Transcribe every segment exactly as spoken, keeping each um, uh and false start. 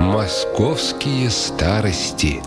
Московские старости.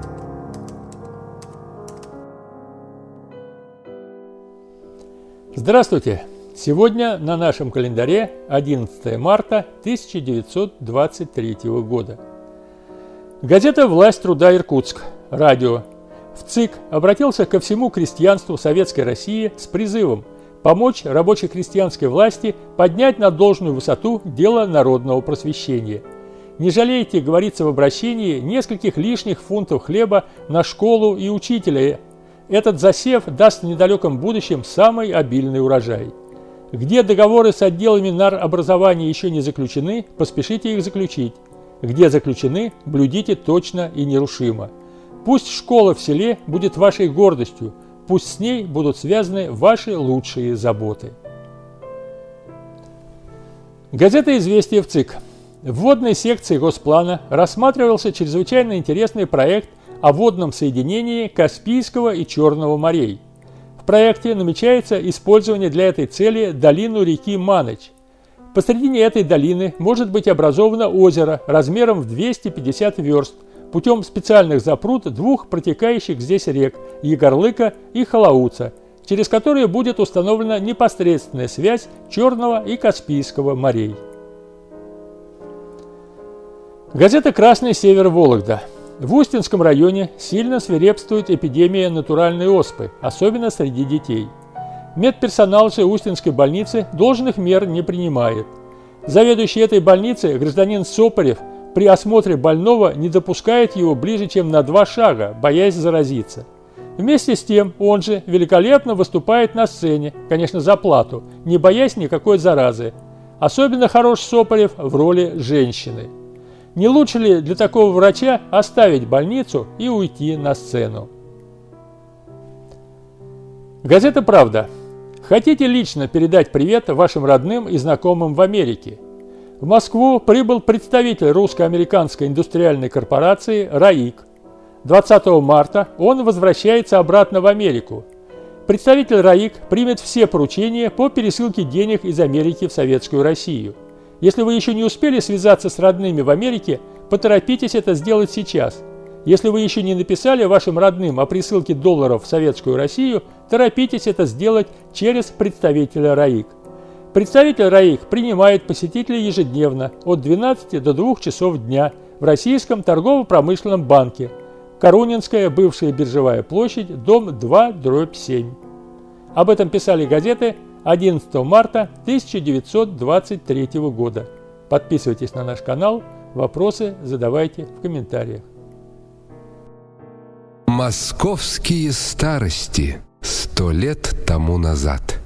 Здравствуйте! Сегодня на нашем календаре одиннадцатое марта тысяча девятьсот двадцать третьего года. Газета «Власть труда Иркутск», радио. В ЦИК обратился ко всему крестьянству Советской России с призывом помочь рабоче-крестьянской власти поднять на должную высоту дело народного просвещения. Не жалейте, говорится в обращении, нескольких лишних фунтов хлеба на школу и учителя. Этот засев даст в недалеком будущем самый обильный урожай. Где договоры с отделами наробразования еще не заключены, поспешите их заключить. Где заключены, блюдите точно и нерушимо. Пусть школа в селе будет вашей гордостью, пусть с ней будут связаны ваши лучшие заботы. Газета «Известия» в ЦИК. В вводной секции Госплана рассматривался чрезвычайно интересный проект о водном соединении Каспийского и Черного морей. В проекте намечается использование для этой цели долину реки Маныч. Посредине этой долины может быть образовано озеро размером в двести пятьдесят верст путем специальных запрут двух протекающих здесь рек – Егорлыка и Халауца, через которые будет установлена непосредственная связь Черного и Каспийского морей. Газета «Красный север Вологда». В Устинском районе сильно свирепствует эпидемия натуральной оспы, особенно среди детей. Медперсонал же Устинской больницы должных мер не принимает. Заведующий этой больницей, гражданин Сопарев, при осмотре больного не допускает его ближе, чем на два шага, боясь заразиться. Вместе с тем он же великолепно выступает на сцене, конечно, за плату, не боясь никакой заразы. Особенно хорош Сопарев в роли женщины. Не лучше ли для такого врача оставить больницу и уйти на сцену? Газета «Правда». Хотите лично передать привет вашим родным и знакомым в Америке? В Москву прибыл представитель русско-американской индустриальной корпорации «РАИК». двадцатого марта он возвращается обратно в Америку. Представитель РАИК примет все поручения по пересылке денег из Америки в Советскую Россию. Если вы еще не успели связаться с родными в Америке, поторопитесь это сделать сейчас. Если вы еще не написали вашим родным о присылке долларов в Советскую Россию, торопитесь это сделать через представителя РАИК. Представитель РАИК принимает посетителей ежедневно от двенадцати до двух часов дня в Российском торгово-промышленном банке. Коронинская, бывшая биржевая площадь, дом два, дробь семь. Об этом писали газеты одиннадцатого марта тысяча девятьсот двадцать третьего года. Подписывайтесь на наш канал, вопросы задавайте в комментариях. Московские старости. Сто лет тому назад.